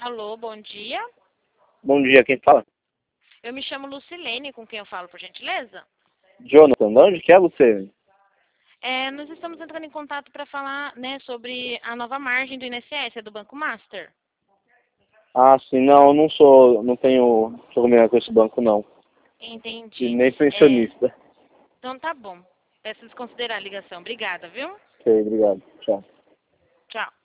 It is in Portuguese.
Alô, bom dia. Bom dia, quem fala? Eu me chamo Lucilene, com quem eu falo, por gentileza? Jonathan, de onde que é você? Nós estamos entrando em contato para falar, né, sobre a nova margem do INSS, do Banco Master. Ah, sim, não, eu não sou, não tenho problema com esse banco, não. E Entendi. nem pensionista. Então tá bom. Peço desconsiderar a ligação. Obrigada, viu? Ok, obrigado. Tchau. Tchau.